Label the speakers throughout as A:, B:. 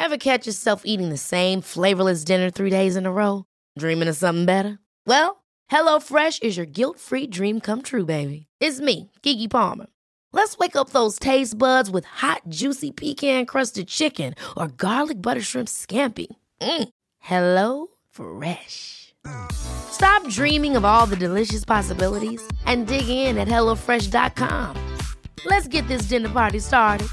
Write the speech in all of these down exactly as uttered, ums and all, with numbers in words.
A: Ever catch yourself eating the same flavorless dinner three days in a row? Dreaming of something better? Well, HelloFresh is your guilt-free dream come true, baby. It's me, Keke Palmer. Let's wake up those taste buds with hot, juicy pecan-crusted chicken or garlic butter shrimp scampi. Mm. Hello Fresh. Stop dreaming of all the delicious possibilities and dig in at hello fresh dot com. Let's get this dinner party started.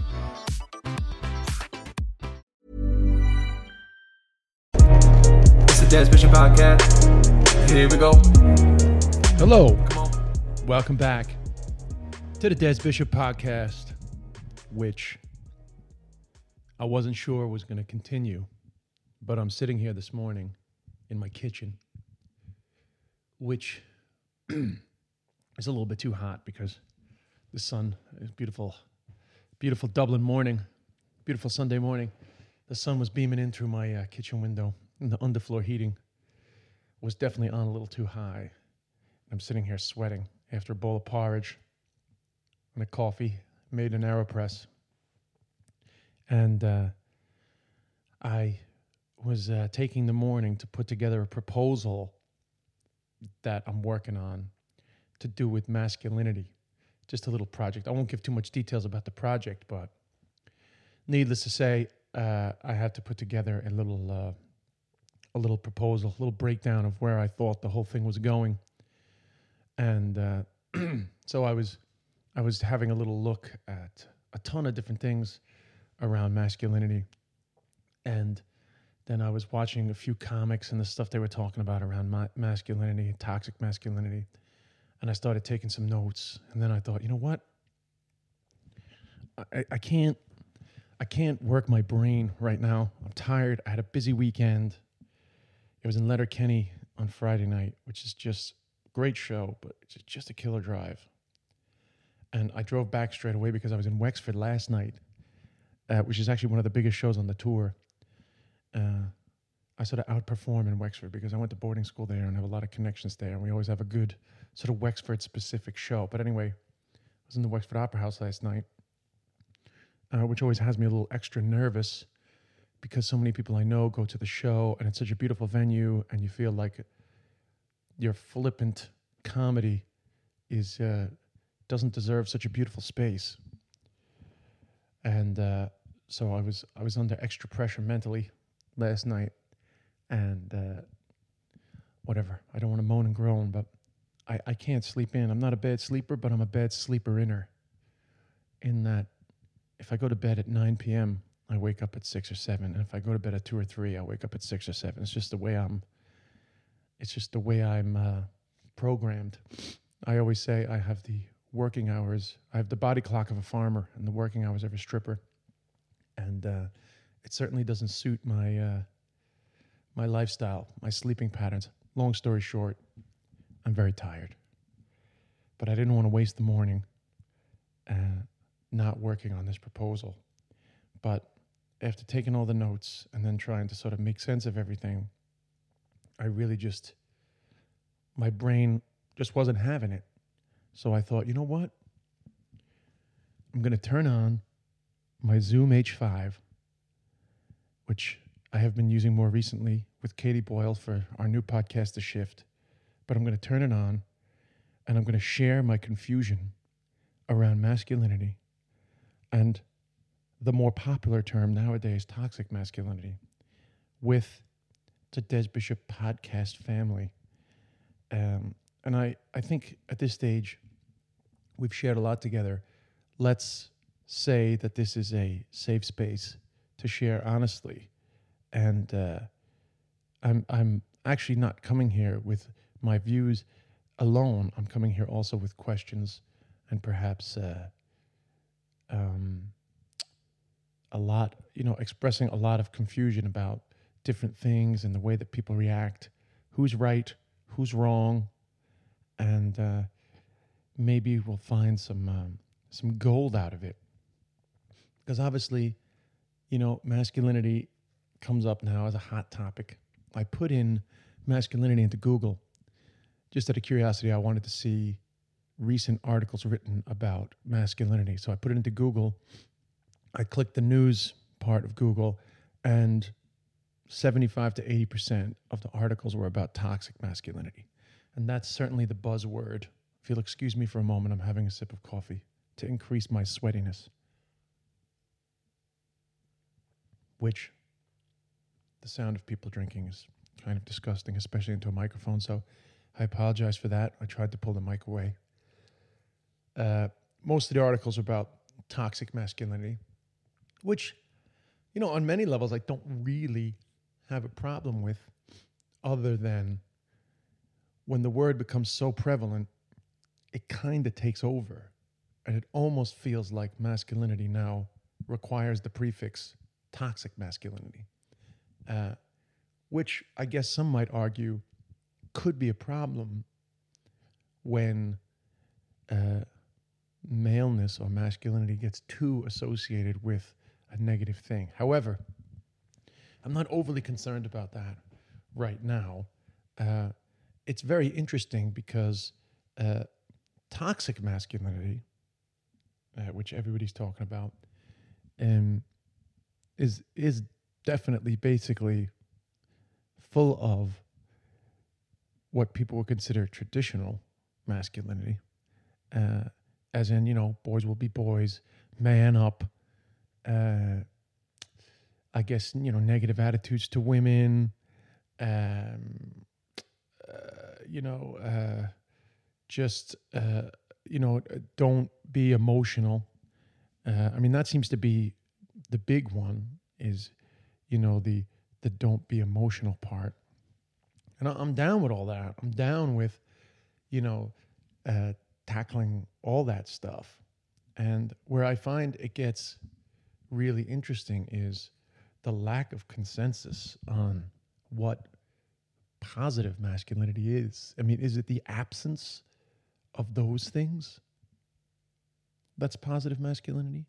B: It's the Des Bishop Podcast. Here we go.
C: Hello. Welcome back to the Des Bishop Podcast, which I wasn't sure was going to continue, but I'm sitting here this morning in my kitchen, which is a little bit too hot because the sun is beautiful, beautiful Dublin morning, beautiful Sunday morning. The sun was beaming in through my uh, kitchen window, and the underfloor heating was definitely on a little too high. I'm sitting here sweating after a bowl of porridge and a coffee made in AeroPress. And uh, I was uh, taking the morning to put together a proposal that I'm working on to do with masculinity. Just a little project. I won't give too much details about the project, but needless to say, uh, I had to put together a little, uh, a little proposal, a little breakdown of where I thought the whole thing was going. And uh, so I was, I was having a little look at a ton of different things around masculinity, and then I was watching a few comics and the stuff they were talking about around ma- masculinity, toxic masculinity. And I started taking some notes. And then I thought, you know what? I, I can't I can't work my brain right now. I'm tired. I had a busy weekend. It was in Letterkenny on Friday night, which is just a great show, but it's just a killer drive. And I drove back straight away because I was in Wexford last night, uh, which is actually one of the biggest shows on the tour. Uh, I sort of outperform in Wexford because I went to boarding school there and have a lot of connections there. And we always have a good sort of Wexford-specific show. But anyway, I was in the Wexford Opera House last night, uh, which always has me a little extra nervous because so many people I know go to the show and it's such a beautiful venue and you feel like your flippant comedy is uh, doesn't deserve such a beautiful space. And uh, so I was I was under extra pressure mentally last night, and uh, whatever. I don't want to moan and groan, but I, I can't sleep in. I'm not a bad sleeper, but I'm a bad sleeper-inner. In that, if I go to bed at nine p.m., I wake up at six or seven, and if I go to bed at two or three, I wake up at six or seven. It's just the way I'm. It's just the way I'm uh, programmed. I always say I have the working hours. I have the body clock of a farmer and the working hours of a stripper, and uh, it certainly doesn't suit my uh, my lifestyle, my sleeping patterns. Long story short, I'm very tired. But I didn't want to waste the morning uh, not working on this proposal. But after taking all the notes and then trying to sort of make sense of everything, I really just, my brain just wasn't having it. So I thought, you know what? I'm going to turn on my Zoom H five, which I have been using more recently with Katie Boyle for our new podcast, The Shift. But I'm going to turn it on, and I'm going to share my confusion around masculinity and the more popular term nowadays, toxic masculinity, with the Des Bishop podcast family. Um, and I, I think at this stage, we've shared a lot together. Let's say that this is a safe space to share honestly. And uh, I'm I'm actually not coming here with my views alone. I'm coming here also with questions and perhaps uh, um, a lot, you know, expressing a lot of confusion about different things and the way that people react, who's right, who's wrong, and uh, maybe we'll find some um, some gold out of it. Because obviously, you know, masculinity comes up now as a hot topic. I put in masculinity into Google just out of curiosity. I wanted to see recent articles written about masculinity. So I put it into Google. I clicked the news part of Google, And seventy-five to eighty percent of the articles were about toxic masculinity. And that's certainly the buzzword. If you'll excuse me for a moment, I'm having a sip of coffee to increase my sweatiness, which the sound of people drinking is kind of disgusting, especially into a microphone. So I apologize for that. I tried to pull the mic away. Uh, most of the articles are about toxic masculinity, which, you know, on many levels, I don't really have a problem with, other than when the word becomes so prevalent, it kind of takes over. And it almost feels like masculinity now requires the prefix toxic masculinity, uh, which I guess some might argue could be a problem when uh, maleness or masculinity gets too associated with a negative thing. However, I'm not overly concerned about that right now. Uh, it's very interesting because uh, toxic masculinity, uh, which everybody's talking about, um, is is definitely basically full of what people would consider traditional masculinity, uh, as in, you know, boys will be boys, man up, uh, I guess, you know, negative attitudes to women, um, uh, you know, uh, just, uh, you know, don't be emotional. Uh, I mean, that seems to be the big one, is, you know, the the don't be emotional part. And I'm down with all that. I'm down with, you know, uh, tackling all that stuff. And where I find it gets really interesting is the lack of consensus on what positive masculinity is. I mean, is it the absence of those things that's positive masculinity?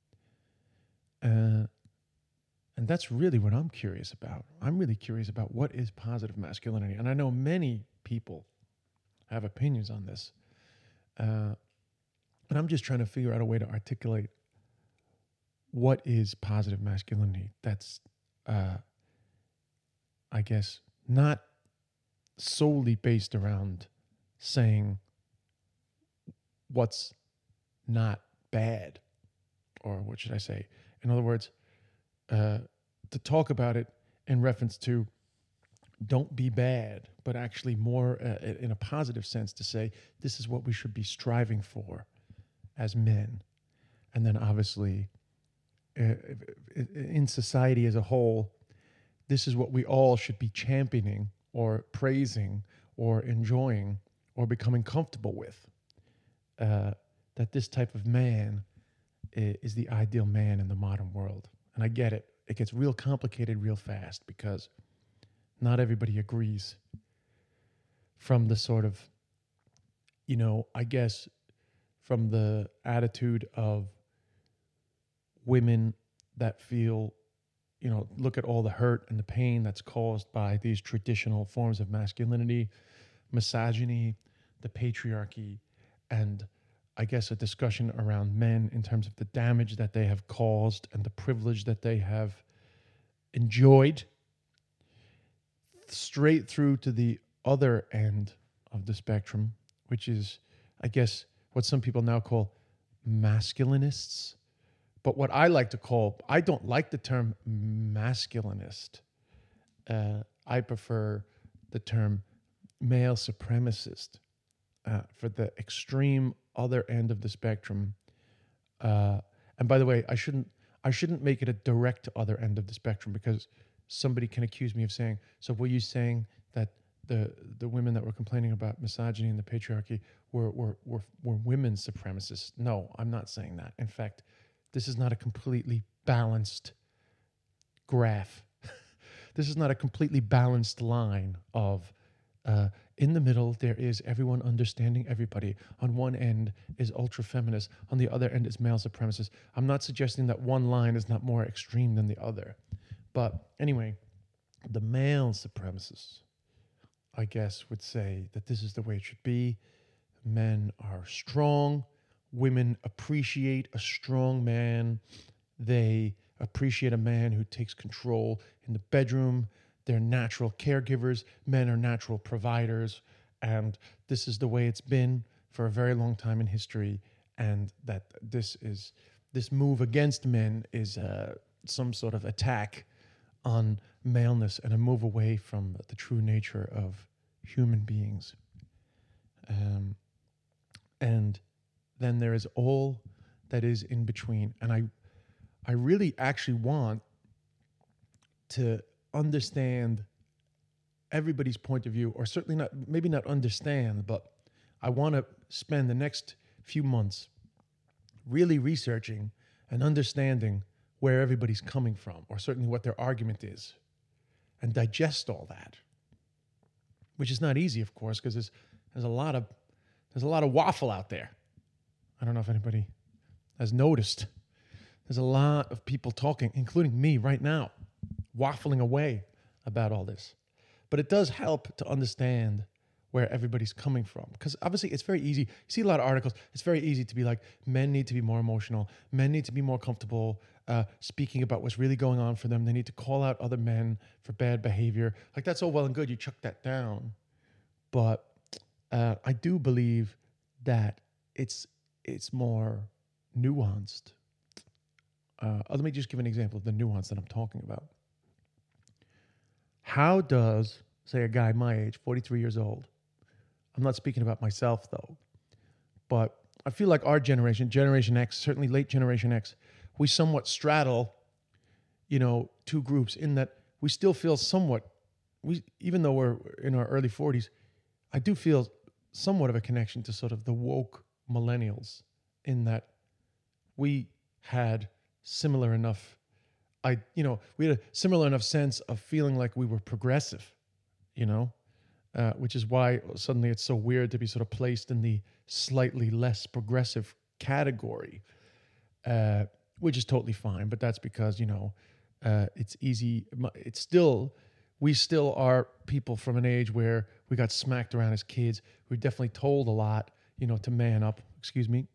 C: Uh, and that's really what I'm curious about. I'm really curious about what is positive masculinity. And I know many people have opinions on this. Uh, and I'm just trying to figure out a way to articulate what is positive masculinity that's, uh, I guess, not solely based around saying what's not bad, or what should I say? In other words, uh, to talk about it in reference to don't be bad, but actually more uh, in a positive sense, to say this is what we should be striving for as men. And then obviously uh, in society as a whole, this is what we all should be championing or praising or enjoying or becoming comfortable with. Uh, that this type of man is the ideal man in the modern world. And I get it. It gets real complicated real fast because not everybody agrees, from the sort of, you know, I guess from the attitude of women that feel, you know, look at all the hurt and the pain that's caused by these traditional forms of masculinity, misogyny, the patriarchy, and I guess a discussion around men in terms of the damage that they have caused and the privilege that they have enjoyed, straight through to the other end of the spectrum, which is, I guess, what some people now call masculinists. But what I like to call, I don't like the term masculinist. Uh, I prefer the term male supremacist uh, for the extreme other end of the spectrum. Uh, and by the way, I shouldn't I shouldn't make it a direct other end of the spectrum, because somebody can accuse me of saying, so were you saying that the the women that were complaining about misogyny and the patriarchy were were were, were women supremacists? No, I'm not saying that. In fact, this is not a completely balanced graph. This is not a completely balanced line of uh, in the middle, there is everyone understanding everybody. On one end is ultra-feminist. On the other end is male supremacist. I'm not suggesting that one line is not more extreme than the other. But anyway, the male supremacists, I guess, would say that this is the way it should be. Men are strong. Women appreciate a strong man. They appreciate a man who takes control in the bedroom. They're natural caregivers. Men are natural providers. And this is the way it's been for a very long time in history. And that this is this move against men is uh, some sort of attack on maleness and a move away from the true nature of human beings. Um, and then there is all that is in between. And I, I really actually want to understand everybody's point of view, or certainly not, maybe not understand, but I want to spend the next few months really researching and understanding where everybody's coming from, or certainly what their argument is, and digest all that, which is not easy, of course, because there's there's a lot of there's a lot of waffle out there. I don't know if anybody has noticed. There's a lot of people talking, including me right now, waffling away about all this. But it does help to understand where everybody's coming from. Because obviously it's very easy. You see a lot of articles. It's very easy to be like, men need to be more emotional. Men need to be more comfortable uh, speaking about what's really going on for them. They need to call out other men for bad behavior. Like, that's all well and good. You chuck that down. But uh, I do believe that it's it's more nuanced. Uh, let me just give an example of the nuance that I'm talking about. How does, say, a guy my age, forty-three years old, I'm not speaking about myself, though, but I feel like our generation, Generation X, certainly late Generation X, we somewhat straddle, you know, two groups in that we still feel somewhat, we even though we're in our early forties, I do feel somewhat of a connection to sort of the woke millennials, in that we had similar enough, I, you know, we had a similar enough sense of feeling like we were progressive, you know, uh, which is why suddenly it's so weird to be sort of placed in the slightly less progressive category, uh, which is totally fine. But that's because, you know, uh, it's easy. It's still, we still are people from an age where we got smacked around as kids. We were definitely told a lot, you know, to man up, excuse me.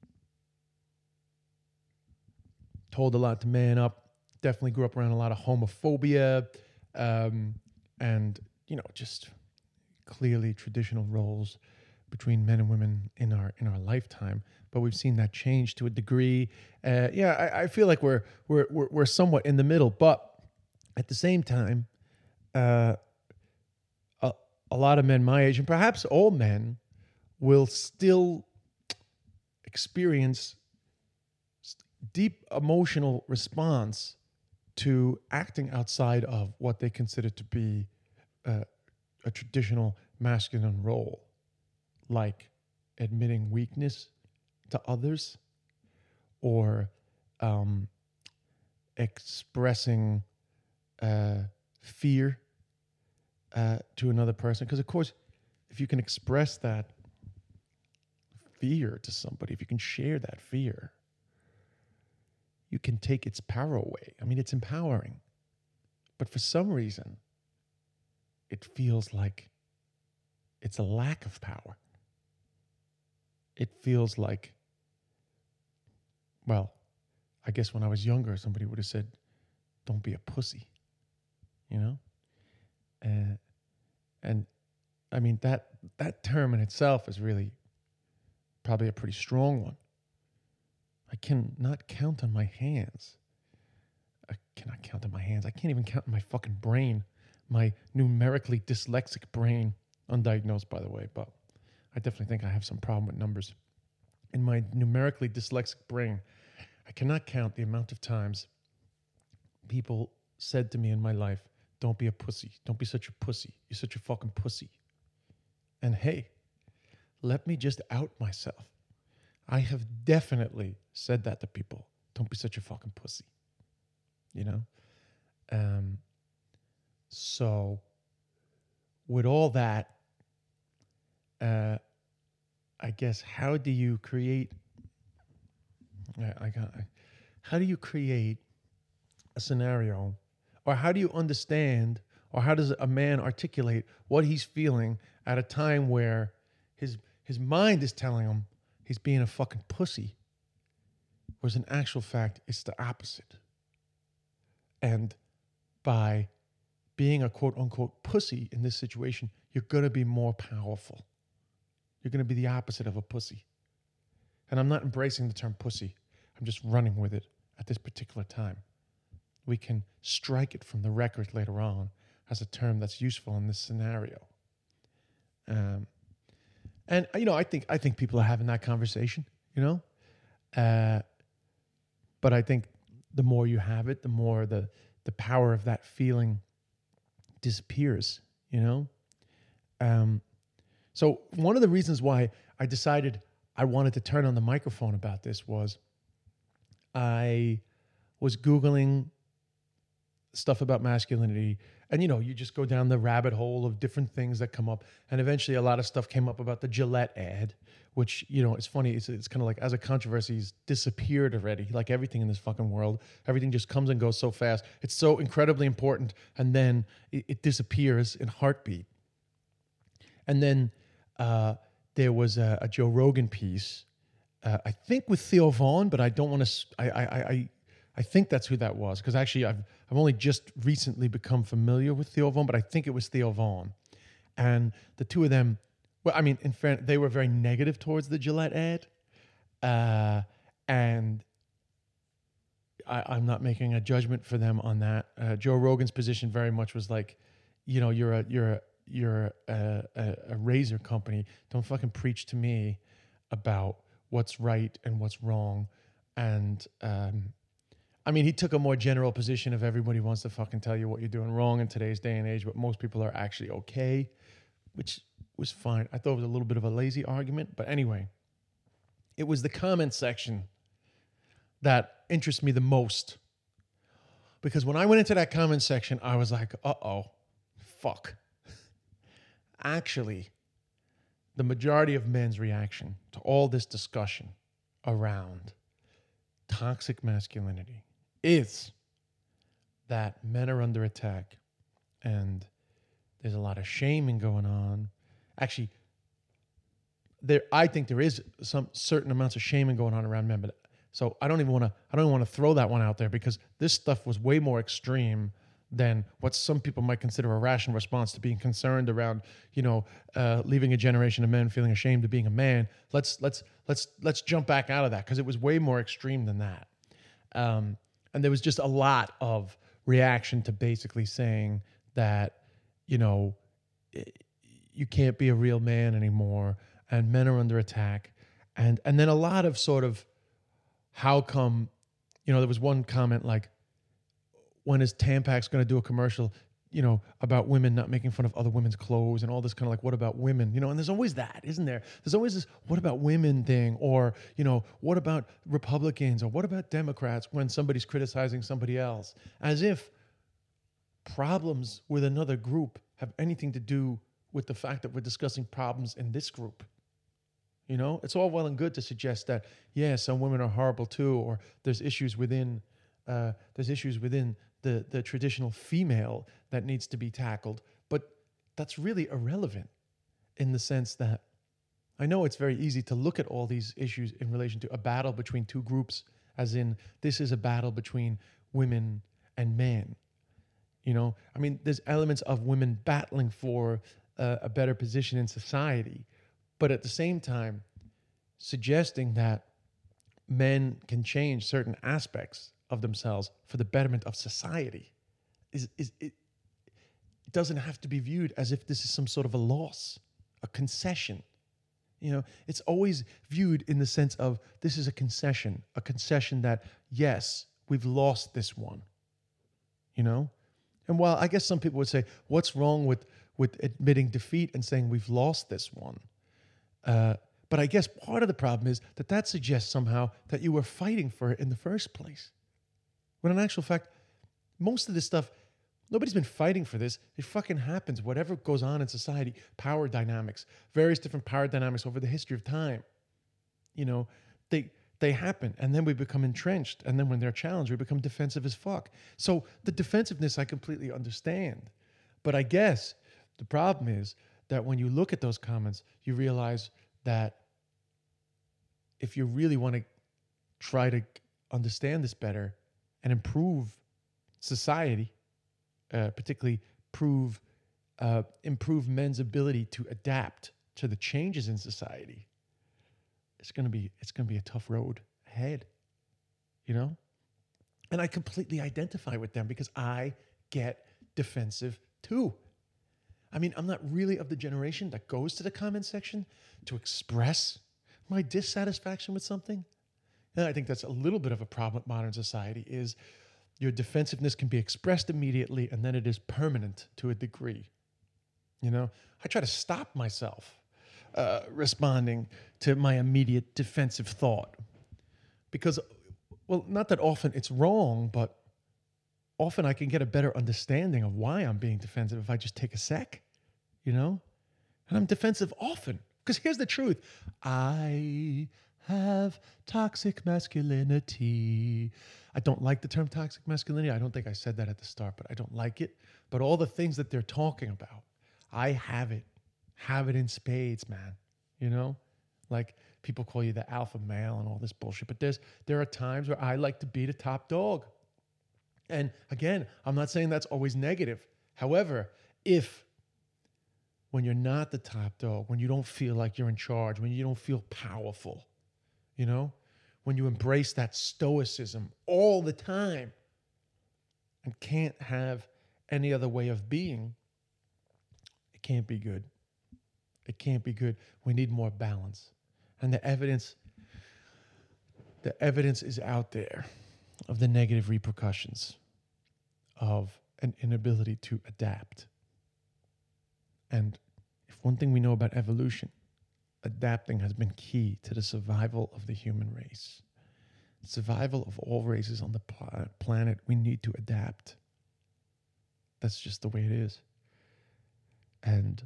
C: Told a lot to man up. Definitely grew up around a lot of homophobia, um, and, you know, just clearly traditional roles between men and women in our in our lifetime. But we've seen that change to a degree. Uh, yeah, I, I feel like we're we're we're we're somewhat in the middle, but at the same time, uh, a, a lot of men my age, and perhaps all men, will still experience deep emotional response to acting outside of what they consider to be uh, a traditional masculine role, like admitting weakness to others, or um, expressing uh, fear uh, to another person. Because, of course, if you can express that fear to somebody, if you can share that fear, you can take its power away. I mean, it's empowering. But for some reason, it feels like it's a lack of power. It feels like, well, I guess when I was younger, somebody would have said, don't be a pussy, you know? Uh, and I mean, that that term in itself is really probably a pretty strong one. I cannot count on my hands. I cannot count on my hands. I can't even count on my fucking brain, my numerically dyslexic brain, undiagnosed, by the way, but I definitely think I have some problem with numbers. In my numerically dyslexic brain, I cannot count the amount of times people said to me in my life, don't be a pussy. Don't be such a pussy. You're such a fucking pussy. And hey, let me just out myself. I have definitely said that to people. Don't be such a fucking pussy. You know? Um, so, with all that, uh, I guess, how do you create, I, I got, how do you create a scenario, or how do you understand, or how does a man articulate what he's feeling at a time where his his mind is telling him he's being a fucking pussy, whereas in actual fact, it's the opposite. And by being a quote unquote pussy in this situation, you're going to be more powerful. You're going to be the opposite of a pussy. And I'm not embracing the term pussy. I'm just running with it at this particular time. We can strike it from the record later on as a term that's useful in this scenario. Um, and, you know, I think I think people are having that conversation, you know. Uh, but I think the more you have it, the more the the power of that feeling disappears, you know? Um, so one of the reasons why I decided I wanted to turn on the microphone about this was I was Googling stuff about masculinity, and, you know, you just go down the rabbit hole of different things that come up, and eventually a lot of stuff came up about the Gillette ad, which, you know, it's funny, it's, it's kind of like, as a controversy, it's disappeared already, like everything in this fucking world. Everything just comes and goes so fast. It's so incredibly important, and then it, it disappears in a heartbeat. And then uh, there was a, a Joe Rogan piece, uh, I think with Theo Vaughn, but I don't want to, I, I, I, I think that's who that was, because actually I've I've only just recently become familiar with Theo Vaughn, but I think it was Theo Vaughn. And the two of them, well, I mean, in fairness, they were very negative towards the Gillette ad. Uh, and I, I'm not making a judgment for them on that. Uh, Joe Rogan's position very much was like, you know, you're a you're a you're a, a, a razor company. Don't fucking preach to me about what's right and what's wrong. And um I mean, he took a more general position of everybody wants to fucking tell you what you're doing wrong in today's day and age, but most people are actually okay, which was fine. I thought it was a little bit of a lazy argument, but anyway, it was the comment section that interests me the most. Because when I went into that comment section, I was like, uh-oh, fuck. Actually, the majority of men's reaction to all this discussion around toxic masculinity is that men are under attack and there's a lot of shaming going on. Actually, there I think there is some certain amounts of shaming going on around men, but so I don't even want to I don't even want to throw that one out there, because this stuff was way more extreme than what some people might consider a rational response to being concerned around, you know, uh, leaving a generation of men feeling ashamed of being a man. Let's let's let's let's jump back out of that, because it was way more extreme than that. Um, and there was just a lot of reaction to basically saying that, you know, you can't be a real man anymore, and men are under attack, and and then a lot of sort of, how come, you know, there was one comment like, when is Tampax going to do a commercial, you know, about women not making fun of other women's clothes and all this kind of like, what about women? You know, and there's always that, isn't there? There's always this, what about women thing, or, you know, what about Republicans, or what about Democrats when somebody's criticizing somebody else, as if problems with another group have anything to do with the fact that we're discussing problems in this group. You know, it's all well and good to suggest that, yeah, some women are horrible too, or there's issues within, uh, there's issues within the, the traditional female that needs to be tackled. But that's really irrelevant, in the sense that I know it's very easy to look at all these issues in relation to a battle between two groups, as in this is a battle between women and men. You know, I mean, there's elements of women battling for uh, a better position in society, but at the same time, suggesting that men can change certain aspects of themselves for the betterment of society is, is it, it doesn't have to be viewed as if this is some sort of a loss, a concession. You know, it's always viewed in the sense of, this is a concession, a concession that, yes, we've lost this one, you know? And while I guess some people would say, what's wrong with, with admitting defeat and saying we've lost this one? Uh, but I guess part of the problem is that that suggests somehow that you were fighting for it in the first place. When in actual fact, most of this stuff, nobody's been fighting for this. It fucking happens. Whatever goes on in society, power dynamics, various different power dynamics over the history of time, you know, they they happen. And then we become entrenched. And then when they're challenged, we become defensive as fuck. So the defensiveness I completely understand. But I guess the problem is that when you look at those comments, you realize that if you really want to try to understand this better and improve society, uh, particularly prove uh, improve men's ability to adapt to the changes in society, it's gonna be it's gonna be a tough road ahead, you know. And I completely identify with them because I get defensive too. I mean, I'm not really of the generation that goes to the comment section to express my dissatisfaction with something. And I think that's a little bit of a problem with modern society is your defensiveness can be expressed immediately and then it is permanent to a degree. You know, I try to stop myself uh, responding to my immediate defensive thought because, well, not that often it's wrong, but often I can get a better understanding of why I'm being defensive if I just take a sec, you know? And I'm defensive often because here's the truth. I have toxic masculinity. I don't like the term toxic masculinity. I don't think I said that at the start, but I don't like it. But all the things that they're talking about, I have it, have it in spades, man. You know, like people call you the alpha male and all this bullshit. But there's there are times where I like to be the top dog. And again, I'm not saying that's always negative. However, if when you're not the top dog, when you don't feel like you're in charge, when you don't feel powerful, you know, when you embrace that stoicism all the time and can't have any other way of being, it can't be good. It can't be good. We need more balance. And the evidence, the evidence is out there of the negative repercussions of an inability to adapt. And if one thing we know about evolution, adapting has been key to the survival of the human race. Survival of all races on the pl- planet, we need to adapt. That's just the way it is. And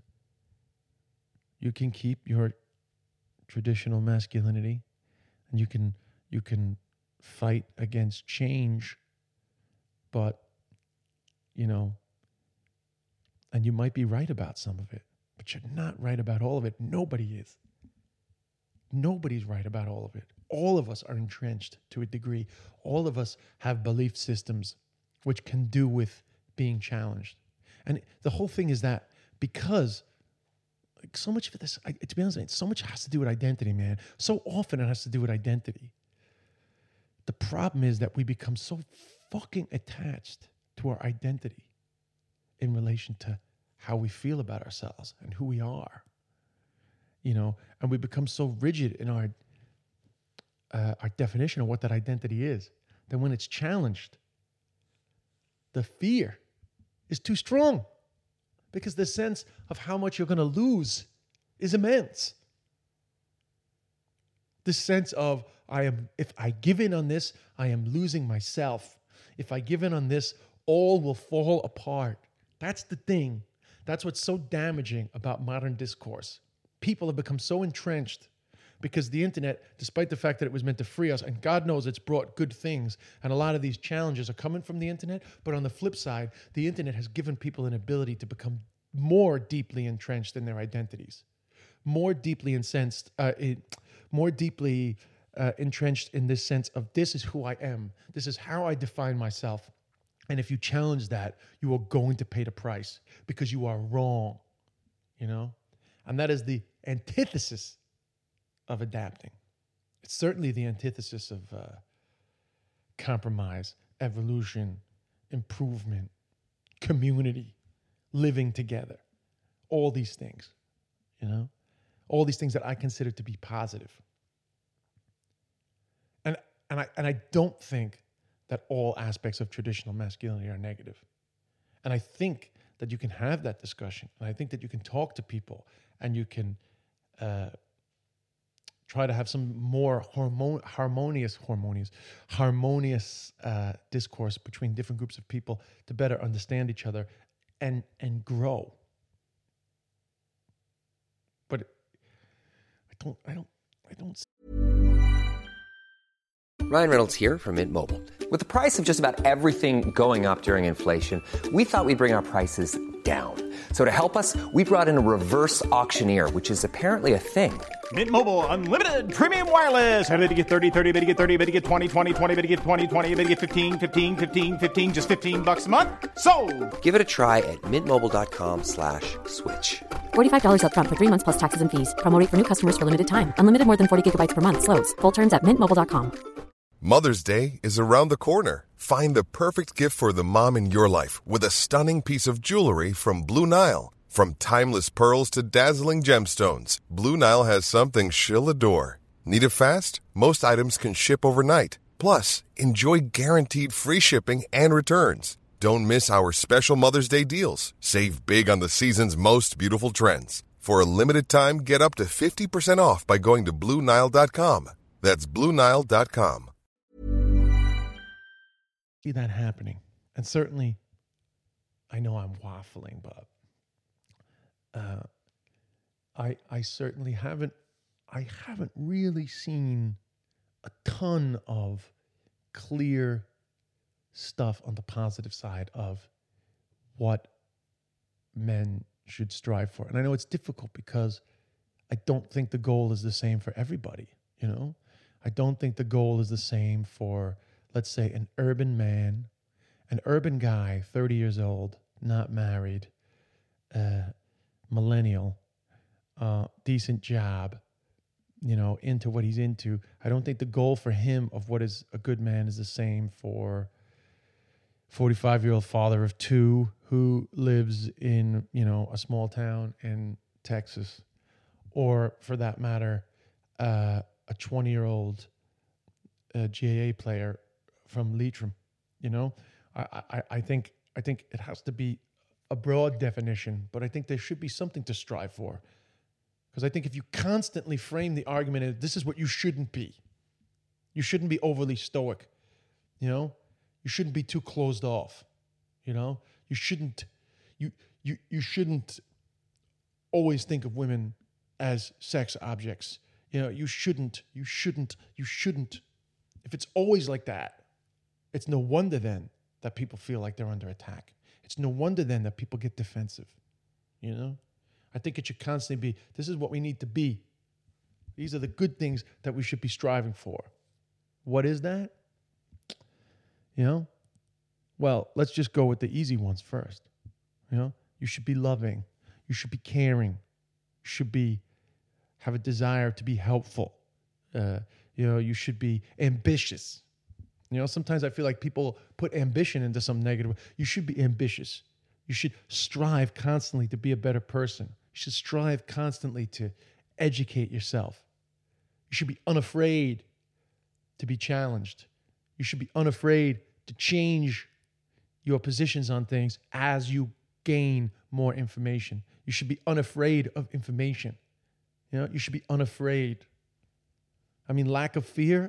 C: you can keep your traditional masculinity and you can you can fight against change, but you know, and you might be right about some of it, but you're not right about all of it. Nobody is. Nobody's right about all of it. All of us are entrenched to a degree. All of us have belief systems which can do with being challenged. And the whole thing is that because like so much of this, I, to be honest, so much has to do with identity, man. So often it has to do with identity. The problem is that we become so fucking attached to our identity in relation to how we feel about ourselves and who we are, you know, and we become so rigid in our uh, our definition of what that identity is that when it's challenged, the fear is too strong because the sense of how much you're going to lose is immense. This sense of I am, if I give in on this, I am losing myself. If I give in on this, all will fall apart. That's the thing. That's what's so damaging about modern discourse. People have become so entrenched because the internet, despite the fact that it was meant to free us, and God knows it's brought good things, and a lot of these challenges are coming from the internet, but on the flip side, the internet has given people an ability to become more deeply entrenched in their identities, more deeply incensed, uh, it, more deeply uh, entrenched in this sense of this is who I am, this is how I define myself. And if you challenge that, you are going to pay the price because you are wrong, you know? And that is the antithesis of adapting. It's certainly the antithesis of uh, compromise, evolution, improvement, community, living together, all these things, you know? All these things that I consider to be positive. And, and, I, and I don't think that all aspects of traditional masculinity are negative. And I think that you can have that discussion. And I think that you can talk to people and you can uh, try to have some more hormon- harmonious, harmonious, harmonious uh, discourse between different groups of people to better understand each other and, and grow. But I don't, I don't, I don't.
D: Ryan Reynolds here from Mint Mobile. With the price of just about everything going up during inflation, we thought we'd bring our prices down. So to help us, we brought in a reverse auctioneer, which is apparently a thing.
E: Mint Mobile Unlimited Premium Wireless. How to get thirty, thirty, how to get thirty, how to get twenty, twenty, twenty, how to get twenty, twenty, how to get fifteen, fifteen, fifteen, fifteen, just fifteen bucks a month? Sold!
D: Give it a try at mintmobile.com slash switch.
F: forty-five dollars up front for three months plus taxes and fees. Promo rate for new customers for limited time. Unlimited more than forty gigabytes per month. Slows full terms at mint mobile dot com.
G: Mother's Day is around the corner. Find the perfect gift for the mom in your life with a stunning piece of jewelry from Blue Nile. From timeless pearls to dazzling gemstones, Blue Nile has something she'll adore. Need it fast? Most items can ship overnight. Plus, enjoy guaranteed free shipping and returns. Don't miss our special Mother's Day deals. Save big on the season's most beautiful trends. For a limited time, get up to fifty percent off by going to blue nile dot com. That's blue nile dot com.
C: See that happening. And certainly, I know I'm waffling, but uh, I I certainly haven't I haven't really seen a ton of clear stuff on the positive side of what men should strive for. And I know it's difficult because I don't think the goal is the same for everybody, you know? I don't think the goal is the same for, let's say, an urban man, an urban guy, thirty years old, not married, uh, millennial, uh, decent job, you know, into what he's into. I don't think the goal for him of what is a good man is the same for forty-five-year-old father of two who lives in, you know, a small town in Texas, or for that matter, uh, a twenty-year-old uh, G A A player from Leitrim. You know, I, I, I think I think it has to be a broad definition, but I think there should be something to strive for. Because I think if you constantly frame the argument as this is what you shouldn't be, you shouldn't be overly stoic, you know, you shouldn't be too closed off, you know, you shouldn't, you you you shouldn't always think of women as sex objects. You know, you shouldn't, you shouldn't, you shouldn't. If it's always like that, it's no wonder then that people feel like they're under attack. It's no wonder then that people get defensive, you know? I think it should constantly be, this is what we need to be. These are the good things that we should be striving for. What is that? You know? Well, let's just go with the easy ones first. You know? You should be loving. You should be caring. You should be, have a desire to be helpful. Uh, you know, you should be ambitious. You know, sometimes I feel like people put ambition into some negative. You should be ambitious. You should strive constantly to be a better person. You should strive constantly to educate yourself. You should be unafraid to be challenged. You should be unafraid to change your positions on things as you gain more information. You should be unafraid of information. You know, you should be unafraid. I mean, lack of fear.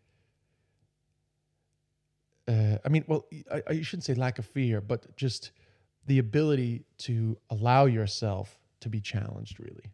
C: Uh, I mean, well, I, I shouldn't say lack of fear, but just the ability to allow yourself to be challenged, really.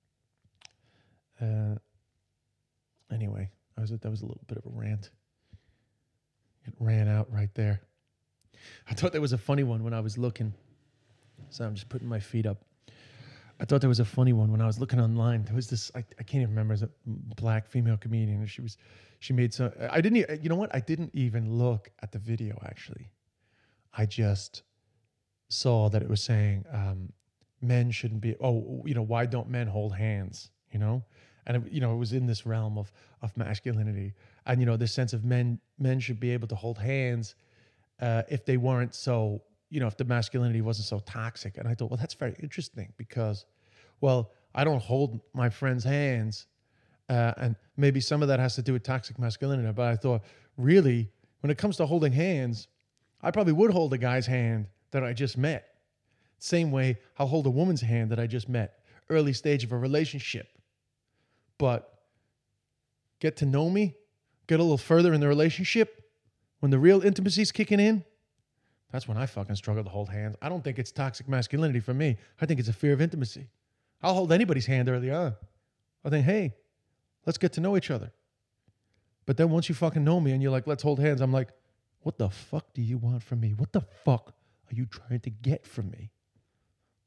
C: Uh, anyway, that was, a, that was a little bit of a rant. It ran out right there. I thought there was a funny one when I was looking. So I'm just putting my feet up. I thought there was a funny one when I was looking online. There was this, I, I can't even remember, it was a black female comedian. And she was, she made some, I didn't, e- you know what? I didn't even look at the video, actually. I just saw that it was saying um, men shouldn't be, oh, you know, why don't men hold hands, you know? And, it, you know, it was in this realm of of masculinity. And, you know, this sense of men men should be able to hold hands uh, if they weren't so, you know, if the masculinity wasn't so toxic. And I thought, well, that's very interesting because, well, I don't hold my friends' hands. Uh, and maybe some of that has to do with toxic masculinity. But I thought, really, when it comes to holding hands, I probably would hold a guy's hand that I just met. Same way I'll hold a woman's hand that I just met. Early stage of a relationship. But get to know me, get a little further in the relationship, when the real intimacy's kicking in, that's when I fucking struggle to hold hands. I don't think it's toxic masculinity for me. I think it's a fear of intimacy. I'll hold anybody's hand early on. I think, hey, let's get to know each other. But then once you fucking know me and you're like, let's hold hands, I'm like, what the fuck do you want from me? What the fuck are you trying to get from me?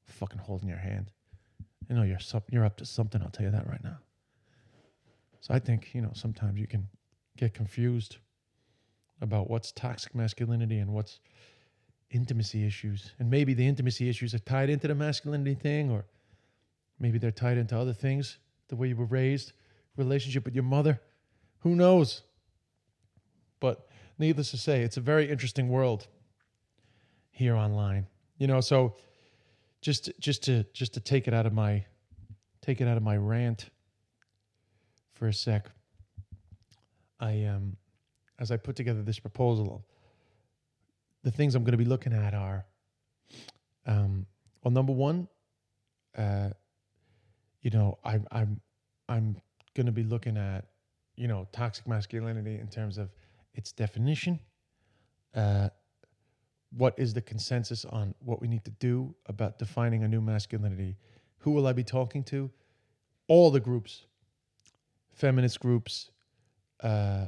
C: fucking holding your hand. You know, you're sup- you're up to something, I'll tell you that right now. So I think, you know, sometimes you can get confused about what's toxic masculinity and what's intimacy issues. And maybe the intimacy issues are tied into the masculinity thing, or maybe they're tied into other things, the way you were raised, relationship with your mother. Who knows? But needless to say, it's a very interesting world here online. You know, so just just to just to take it out of my take it out of my rant for a sec. I um as I put together this proposal, the things I'm going to be looking at are, um, well, number one, uh, you know, I, I'm I'm going to be looking at, you know, toxic masculinity in terms of its definition. Uh, what is the consensus on what we need to do about defining a new masculinity? Who will I be talking to? All the groups, feminist groups, uh,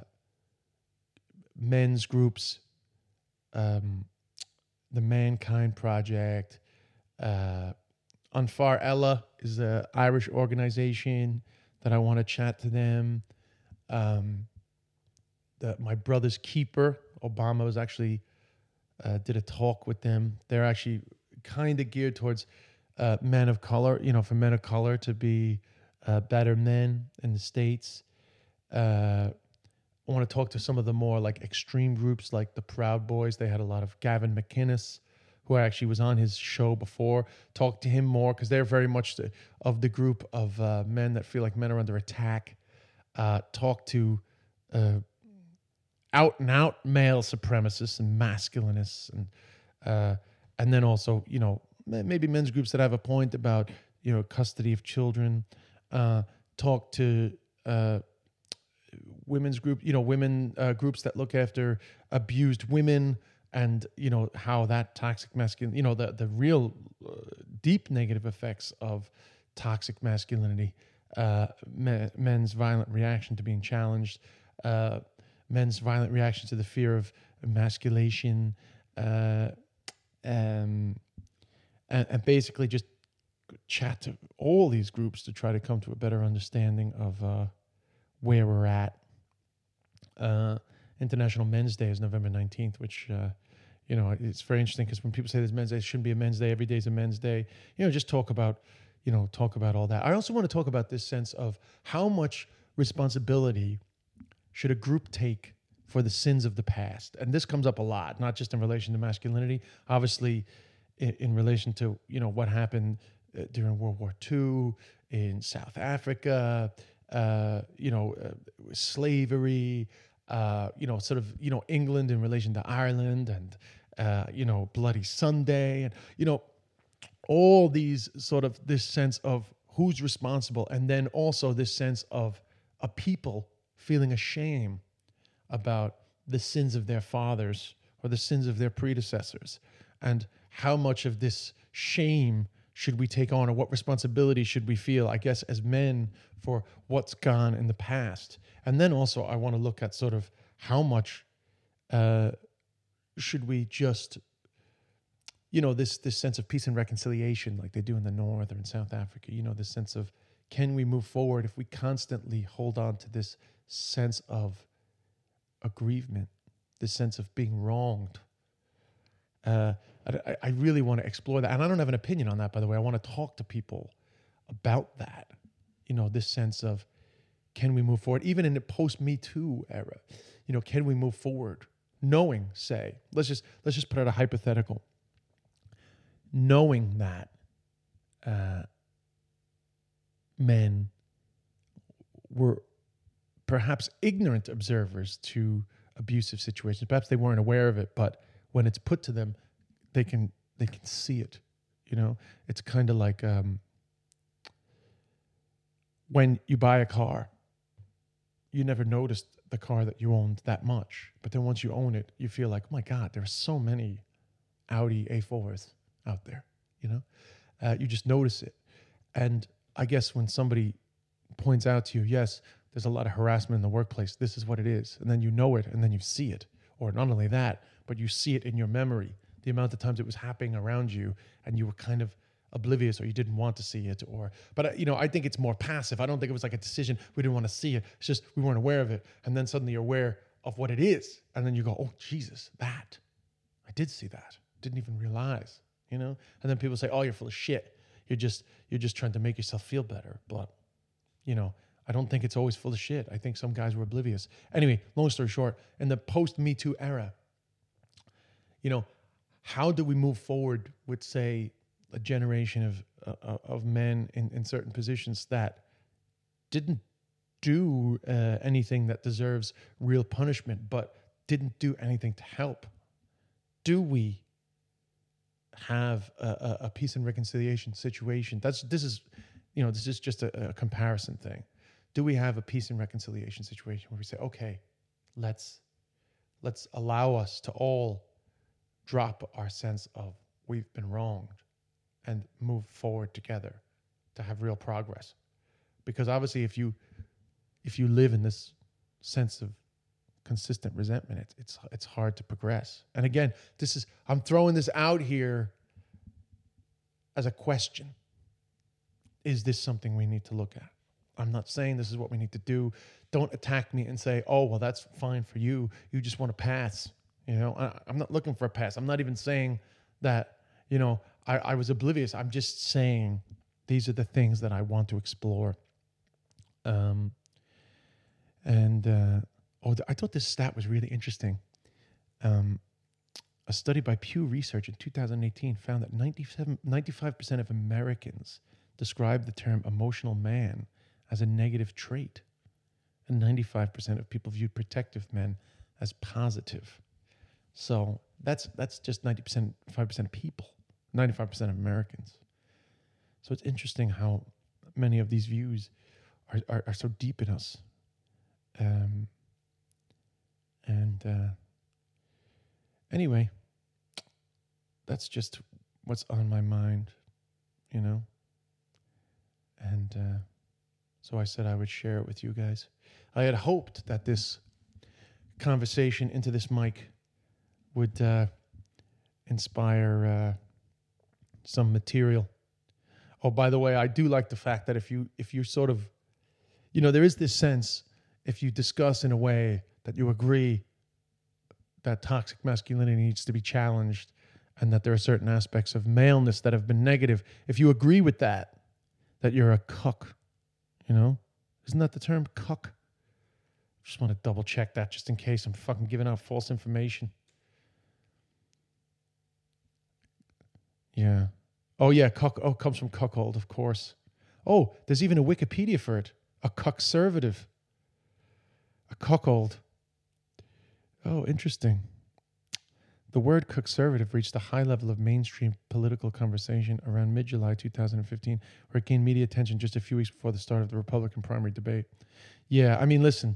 C: men's groups, um, the Mankind Project, uh, Anfar Ella is an Irish organization that I want to chat to them. Um, the, my brother's keeper, Obama was actually uh, did a talk with them. They're actually kind of geared towards uh, men of color, you know, for men of color to be uh, better men in the States. Uh, I want to talk to some of the more like extreme groups, like the Proud Boys. They had a lot of Gavin McInnes, who actually was on his show before. Talk to him more, because they're very much the, of the group of uh, men that feel like men are under attack. Uh, talk to uh, out and out male supremacists and masculinists, and uh, and then also, you know, maybe men's groups that have a point about, you know, custody of children. Uh, talk to uh, women's group, you know, women uh, groups that look after abused women, and, you know, how that toxic masculinity, you know, the, the real uh, deep negative effects of toxic masculinity, uh, me, men's violent reaction to being challenged, uh, men's violent reaction to the fear of emasculation, uh, um, and, and basically just chat to all these groups to try to come to a better understanding of uh, where we're at. Uh, International Men's Day is November nineteenth, which, uh, you know, it's very interesting, because when people say there's Men's Day, it shouldn't be a Men's Day. Every day is a Men's Day. You know, just talk about, you know, talk about all that. I also want to talk about this sense of how much responsibility should a group take for the sins of the past. And this comes up a lot, not just in relation to masculinity, obviously in, in relation to, you know, what happened uh, during World War Two in South Africa, uh, you know, uh, slavery, Uh, you know, sort of, you know, England in relation to Ireland, and, uh, you know, Bloody Sunday, and, you know, all these sort of this sense of who's responsible. And then also this sense of a people feeling ashamed about the sins of their fathers or the sins of their predecessors. And how much of this shame should we take on, or what responsibility should we feel, I guess, as men for what's gone in the past? And then also I want to look at sort of how much uh, should we just, you know, this this sense of peace and reconciliation like they do in the North or in South Africa, you know, this sense of, can we move forward if we constantly hold on to this sense of aggrievement, this sense of being wronged? Uh, I, I really want to explore that. And I don't have an opinion on that, by the way. I want to talk to people about that. You know, this sense of, can we move forward? Even in the post-Me Too era, you know, can we move forward? Knowing, say, let's just let's just put out a hypothetical. Knowing that uh, men were perhaps ignorant observers to abusive situations. Perhaps they weren't aware of it, but when it's put to them, they can they can see it. You know, it's kind of like um, when you buy a car, you never noticed the car that you owned that much, but then once you own it, you feel like, oh my God, there are so many Audi A fours out there. You know, uh, you just notice it, and I guess when somebody points out to you, yes, there's a lot of harassment in the workplace, this is what it is, and then you know it, and then you see it, or not only that, but you see it in your memory, the amount of times it was happening around you, and you were kind of oblivious or you didn't want to see it, or, but uh, you know, I think it's more passive. I don't think it was like a decision. We didn't want to see it. It's just, we weren't aware of it. And then suddenly you're aware of what it is. And then you go, oh, Jesus, that, I did see that. Didn't even realize, you know? And then people say, oh, you're full of shit. You're just, you're just trying to make yourself feel better. But, you know, I don't think it's always full of shit. I think some guys were oblivious. Anyway, long story short, in the post-Me Too era, you know, how do we move forward with, say, a generation of uh, of men in, in certain positions that didn't do uh, anything that deserves real punishment, but didn't do anything to help? Do we have a, a, a peace and reconciliation situation? That's this is, you know, this is just a, a comparison thing. Do we have a peace and reconciliation situation where we say, okay, let's let's allow us to all drop our sense of we've been wronged and move forward together to have real progress? Because obviously if you if you live in this sense of consistent resentment, it's it's it's hard to progress. And again, this is I'm throwing this out here as a question. Is this something we need to look at? I'm not saying this is what we need to do. Don't attack me and say, oh, well, that's fine for you. You just want to pass. You know, I, I'm not looking for a pass. I'm not even saying that, you know, I, I was oblivious. I'm just saying these are the things that I want to explore. Um, and, uh, oh, I thought this stat was really interesting. Um, a study by Pew Research in two thousand eighteen found that ninety-seven, ninety-five percent of Americans describe the term emotional man as a negative trait. And ninety-five percent of people viewed protective men as positive. So that's that's just ninety percent, five percent of people, ninety-five percent of Americans. So it's interesting how many of these views are, are, are so deep in us. Um, and uh, anyway, that's just what's on my mind, you know. And uh, so I said I would share it with you guys. I had hoped that this conversation into this mic would uh, inspire uh, some material. Oh, by the way, I do like the fact that if you if you sort of, you know, there is this sense, if you discuss in a way that you agree that toxic masculinity needs to be challenged and that there are certain aspects of maleness that have been negative, if you agree with that, that you're a cuck, you know? Isn't that the term, cuck? Just want to double check that just in case I'm fucking giving out false information. Yeah. Oh, yeah, cuck. Oh, it comes from cuckold, of course. Oh, there's even a Wikipedia for it. A cuckservative. A cuckold. Oh, interesting. The word cuckservative reached a high level of mainstream political conversation around mid-July two thousand fifteen, where it gained media attention just a few weeks before the start of the Republican primary debate. Yeah, I mean, listen.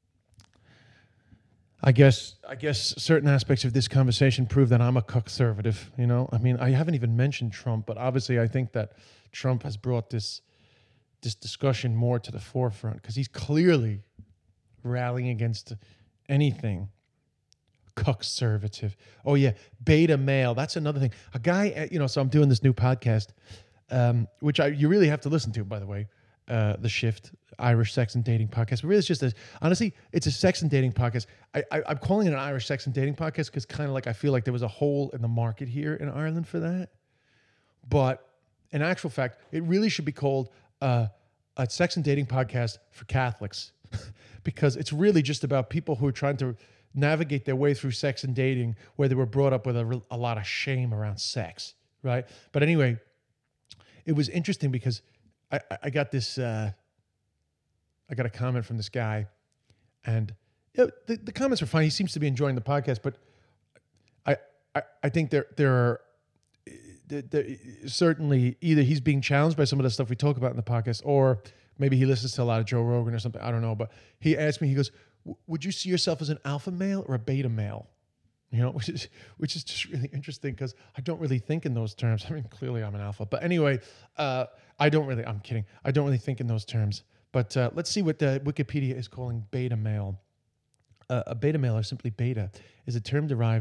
C: I guess I guess certain aspects of this conversation prove that I'm a cuckservative, you know? I mean, I haven't even mentioned Trump, but obviously I think that Trump has brought this this discussion more to the forefront because he's clearly rallying against anything cuckservative. Oh, yeah, beta male. That's another thing. A guy, you know, so I'm doing this new podcast, um, which I you really have to listen to, by the way. Uh, the Shift, Irish Sex and Dating Podcast. But really, it's just a, honestly, it's a sex and dating podcast. I, I, I'm calling it an Irish Sex and Dating Podcast because kind of like I feel like there was a hole in the market here in Ireland for that. But in actual fact, it really should be called uh, a sex and dating podcast for Catholics because it's really just about people who are trying to navigate their way through sex and dating where they were brought up with a, a lot of shame around sex, right? But anyway, it was interesting because I, I got this, uh, I got a comment from this guy, and you know, the, the comments are fine. He seems to be enjoying the podcast, but I I, I think there there are there, there, certainly either he's being challenged by some of the stuff we talk about in the podcast, or maybe he listens to a lot of Joe Rogan or something. I don't know, but he asked me, he goes, would you see yourself as an alpha male or a beta male? You know, which is which is just really interesting because I don't really think in those terms. I mean, clearly I'm an alpha, but anyway, uh, I don't really. I'm kidding. I don't really think in those terms. But uh, let's see what the Wikipedia is calling beta male. Uh, a beta male, or simply beta, is a term derived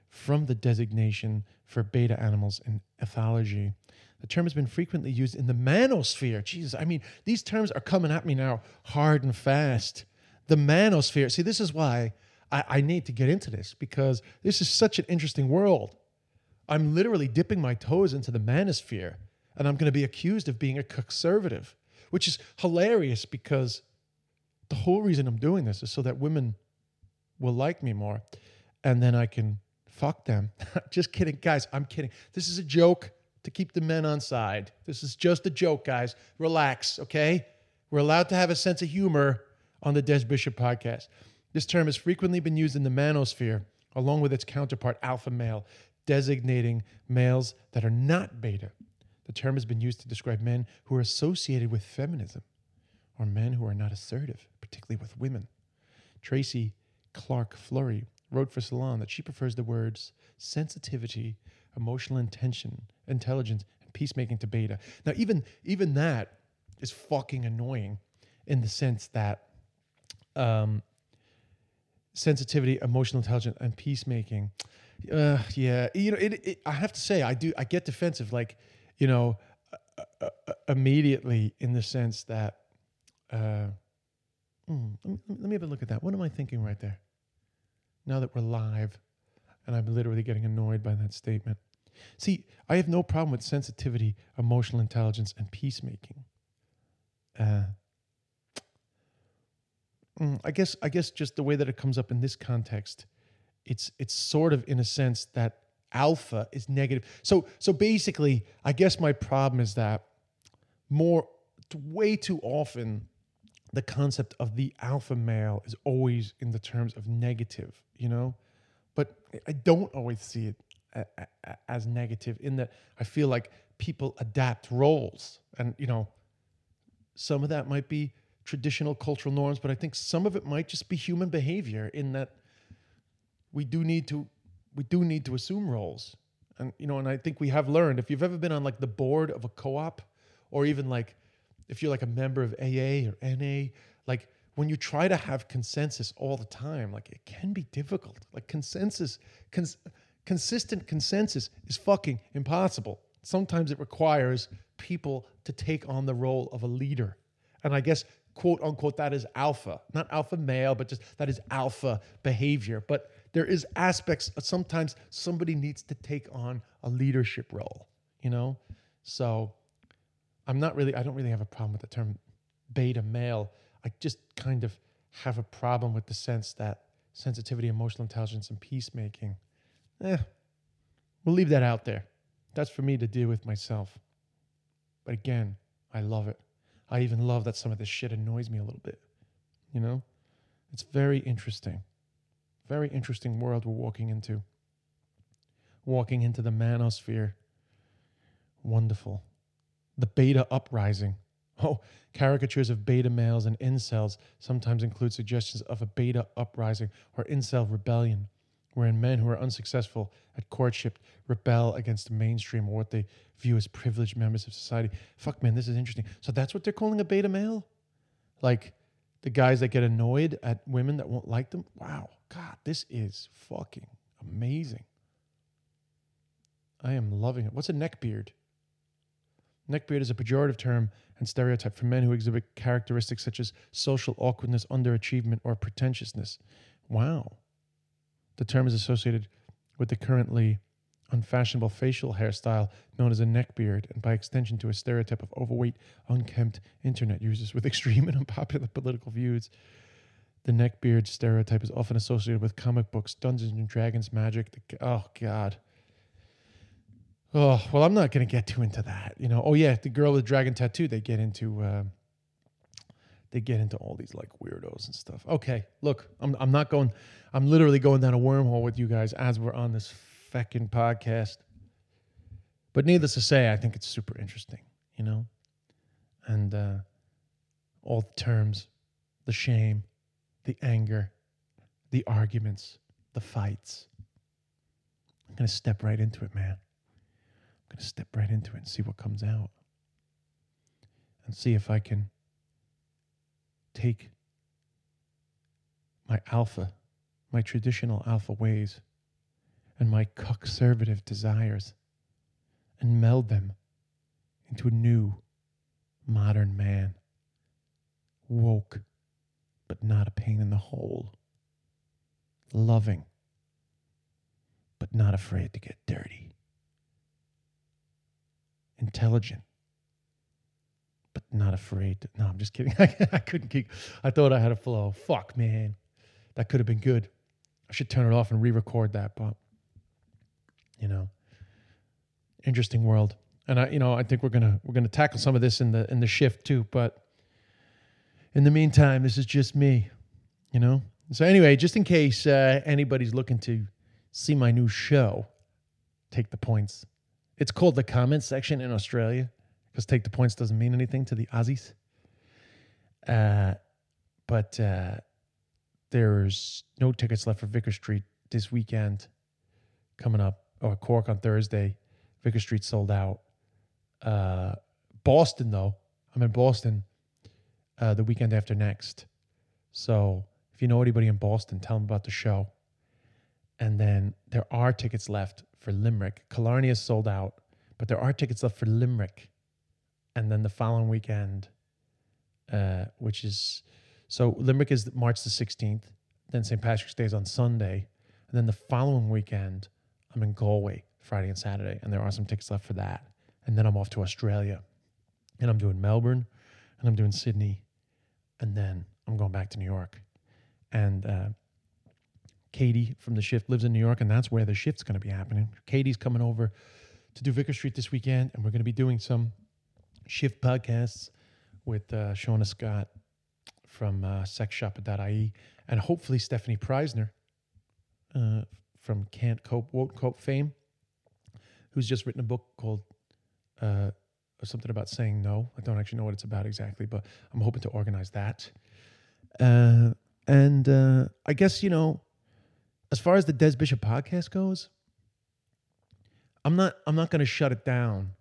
C: from the designation for beta animals in ethology. The term has been frequently used in the manosphere. Jesus, I mean, these terms are coming at me now hard and fast. The manosphere. See, this is why I, I need to get into this, because this is such an interesting world. I'm literally dipping my toes into the manosphere, and I'm going to be accused of being a conservative, which is hilarious because the whole reason I'm doing this is so that women will like me more, and then I can fuck them. Just kidding. Guys, I'm kidding. This is a joke to keep the men on side. This is just a joke, guys. Relax, okay? We're allowed to have a sense of humor on the Des Bishop podcast. This term has frequently been used in the manosphere, along with its counterpart, alpha male, designating males that are not beta. The term has been used to describe men who are associated with feminism, or men who are not assertive, particularly with women. Tracy Clark Fleury wrote for Salon that she prefers the words sensitivity, emotional intention, intelligence, and peacemaking to beta. Now, even, even that is fucking annoying in the sense that um, sensitivity, emotional intelligence, and peacemaking. Uh, yeah, you know, it, it, I have to say, I do. I get defensive, like, you know, uh, uh, uh, immediately in the sense that. Uh, mm, let, me, let me have a look at that. What am I thinking right there? Now that we're live, and I'm literally getting annoyed by that statement. See, I have no problem with sensitivity, emotional intelligence, and peacemaking. Uh, mm, I guess, I guess, just the way that it comes up in this context. It's it's sort of in a sense that alpha is negative. So so basically, I guess my problem is that more way too often the concept of the alpha male is always in the terms of negative, you know? But I don't always see it a, a, as negative in that I feel like people adapt roles. And, you know, some of that might be traditional cultural norms, but I think some of it might just be human behavior in that we do need to we do need to assume roles. And, you know, and I think we have learned, if you've ever been on like the board of a co-op, or even like if you're like a member of A A or N A, like when you try to have consensus all the time, like it can be difficult. Like consensus, cons- consistent consensus is fucking impossible. Sometimes it requires people to take on the role of a leader. And I guess, quote unquote, that is alpha, not alpha male, but just that is alpha behavior. But there is aspects, sometimes somebody needs to take on a leadership role, you know? So I'm not really, I don't really have a problem with the term beta male. I just kind of have a problem with the sense that sensitivity, emotional intelligence, and peacemaking, eh, we'll leave that out there. That's for me to deal with myself. But again, I love it. I even love that some of this shit annoys me a little bit, you know? It's very interesting. Very interesting world we're walking into. Walking into the manosphere. Wonderful. The beta uprising. Oh, caricatures of beta males and incels sometimes include suggestions of a beta uprising or incel rebellion, wherein men who are unsuccessful at courtship rebel against the mainstream or what they view as privileged members of society. Fuck, man, this is interesting. So that's what they're calling a beta male? Like the guys that get annoyed at women that won't like them? Wow. God, this is fucking amazing. I am loving it. What's a neckbeard? Neckbeard is a pejorative term and stereotype for men who exhibit characteristics such as social awkwardness, underachievement, or pretentiousness. Wow. The term is associated with the currently unfashionable facial hairstyle known as a neckbeard, and by extension to a stereotype of overweight, unkempt internet users with extreme and unpopular political views. The neckbeard stereotype is often associated with comic books, Dungeons and Dragons, magic. The, oh, God. Oh, well, I'm not going to get too into that. You know, oh, yeah, the girl with the dragon tattoo, they get into... Uh, They get into all these like weirdos and stuff. Okay, look, I'm I'm not going, I'm literally going down a wormhole with you guys as we're on this feckin' podcast. But needless to say, I think it's super interesting, you know? And uh, all the terms, the shame, the anger, the arguments, the fights. I'm going to step right into it, man. I'm going to step right into it and see what comes out. And see if I can take my alpha, my traditional alpha ways, and my conservative desires and meld them into a new, modern man. Woke, but not a pain in the hole. Loving, but not afraid to get dirty. Intelligent, but not afraid to... No, I'm just kidding. I, I couldn't keep... I thought I had a flow. Fuck, man. That could have been good. I should turn it off and re-record that, but... You know. Interesting world. And I, you know, I think we're gonna we're gonna tackle some of this in the in the shift too, but in the meantime, this is just me, you know? So anyway, just in case uh, anybody's looking to see my new show, Take the Points. It's called The Comment Section in Australia, because Take the Points doesn't mean anything to the Aussies. Uh, but uh, there's no tickets left for Vicar Street this weekend coming up, or Cork on Thursday. Vicar Street sold out. Uh, Boston, though. I'm in Boston uh, the weekend after next. So if you know anybody in Boston, tell them about the show. And then there are tickets left for Limerick. Killarney is sold out, but there are tickets left for Limerick. And then the following weekend, uh, which is... So Limerick is March the sixteenth. Then Saint Patrick's Day is on Sunday. And then the following weekend, I'm in Galway, Friday and Saturday. And there are some tickets left for that. And then I'm off to Australia. And I'm doing Melbourne. And I'm doing Sydney. And then I'm going back to New York. And uh, Katie from The Shift lives in New York. And that's where The Shift's going to be happening. Katie's coming over to do Vicar Street this weekend. And we're going to be doing some Shift podcasts with uh, Shauna Scott from uh, sex shopper dot I E. And hopefully Stephanie Preisner uh, from Can't Cope, Won't Cope fame, who's just written a book called uh, something about saying no. I don't actually know what it's about exactly, but I'm hoping to organize that. Uh, and uh, I guess, you know, as far as the Des Bishop podcast goes, I'm not I'm not going to shut it down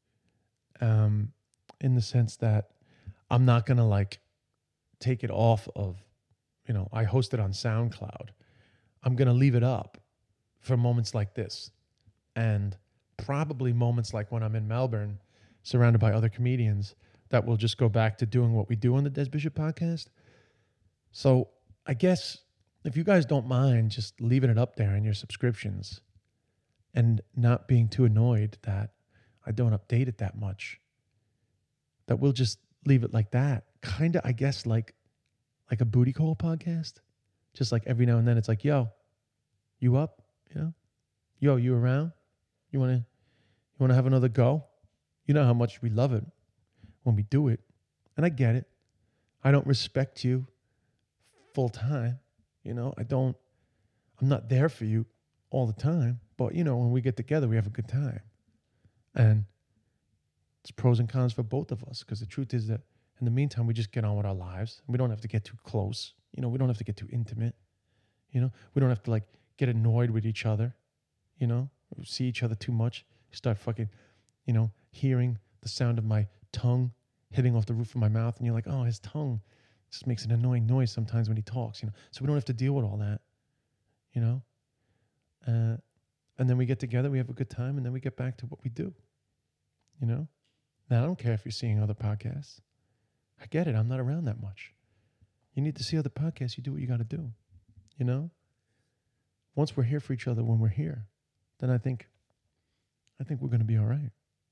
C: um, in the sense that I'm not going to like take it off of, you know, I host it on SoundCloud. I'm going to leave it up for moments like this. And probably moments like when I'm in Melbourne, surrounded by other comedians, that will just go back to doing what we do on the Des Bishop podcast. So I guess if you guys don't mind just leaving it up there in your subscriptions and not being too annoyed that I don't update it that much, that we'll just leave it like that. Kind of, I guess, like like a booty call podcast. Just like every now and then it's like, yo, you up? You know? Yo, you around? You want to you want to have another go? You know how much we love it when we do it. And I get it. I don't respect you full time. You know, I don't, I'm not there for you all the time. But, you know, when we get together, we have a good time. And it's pros and cons for both of us. Because the truth is that in the meantime, we just get on with our lives. We don't have to get too close. You know, we don't have to get too intimate. You know, we don't have to like get annoyed with each other. You know, we see each other too much. You start fucking, you know, hearing the sound of my tongue hitting off the roof of my mouth. And you're like, oh, his tongue just makes an annoying noise sometimes when he talks, you know. So we don't have to deal with all that, you know. Uh, and then we get together, we have a good time, and then we get back to what we do, you know. Now, I don't care if you're seeing other podcasts. I get it. I'm not around that much. You need to see other podcasts. You do what you got to do, you know. Once we're here for each other, when we're here, then I think, I think we're going to be all right.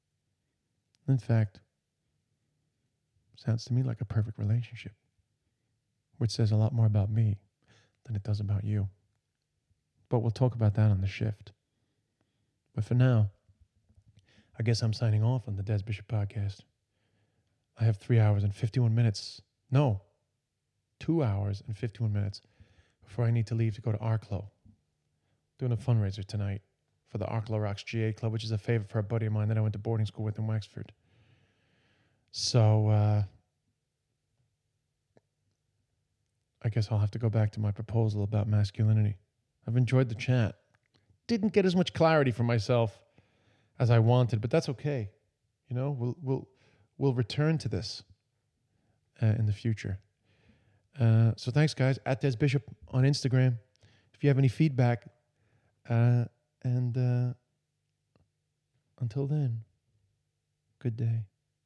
C: In fact, sounds to me like a perfect relationship, which says a lot more about me than it does about you. But we'll talk about that on the shift. But for now, I guess I'm signing off on the Des Bishop podcast. I have three hours and fifty-one minutes. No, two hours and fifty-one minutes before I need to leave to go to Arklow. Doing a fundraiser tonight for the Arklow Rocks G A Club, which is a favor for a buddy of mine that I went to boarding school with in Wexford. So, uh, I guess I'll have to go back to my proposal about masculinity. I've enjoyed the chat. Didn't get as much clarity for myself as I wanted, but that's okay. You know, we'll we'll we'll return to this uh, in the future. Uh, so thanks, guys. At Des Bishop on Instagram. If you have any feedback, uh, And uh, until then, good day.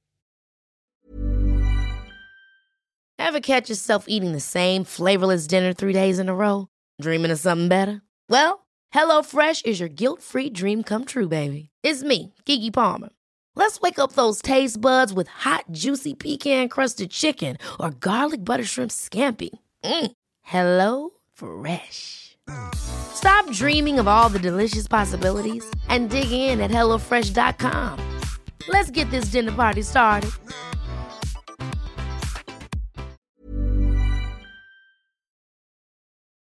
A: Ever catch yourself eating the same flavorless dinner three days in a row? Dreaming of something better? Well, HelloFresh is your guilt-free dream come true, baby. It's me, Keke Palmer. Let's wake up those taste buds with hot, juicy pecan-crusted chicken or garlic butter shrimp scampi. Mm. Hello Fresh. Stop dreaming of all the delicious possibilities and dig in at hello fresh dot com. Let's get this dinner party started.